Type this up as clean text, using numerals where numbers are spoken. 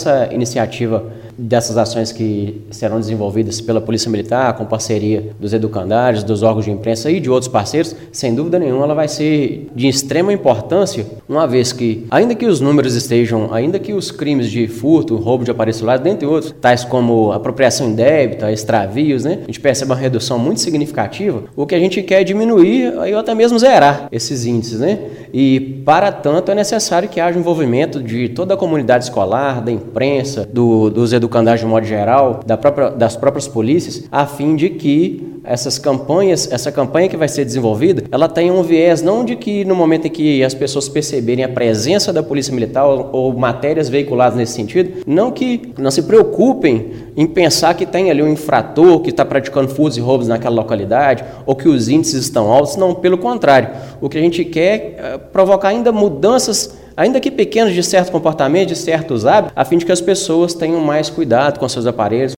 Essa iniciativa dessas ações que serão desenvolvidas pela Polícia Militar, com parceria dos educandários, dos órgãos de imprensa e de outros parceiros, sem dúvida nenhuma ela vai ser de extrema importância, uma vez que, ainda que os números estejam, ainda que os crimes de furto, roubo de aparelho celular, dentre outros, tais como apropriação indébita, extravios, a gente percebe uma redução muito significativa. O que a gente quer é diminuir ou até mesmo zerar esses índices, E, para tanto, é necessário que haja envolvimento de toda a comunidade escolar, da imprensa, dos educandários de modo geral, das próprias polícias, a fim de que essa campanha que vai ser desenvolvida, ela tenha um viés não de que no momento em que as pessoas perceberem a presença da Polícia Militar ou matérias veiculadas nesse sentido, não se preocupem em pensar que tem ali um infrator que está praticando furtos e roubos naquela localidade ou que os índices estão altos, não, pelo contrário. O que a gente quer é provocar ainda mudanças, ainda que pequenas, de certo comportamento, de certos hábitos, a fim de que as pessoas tenham mais cuidado com seus aparelhos,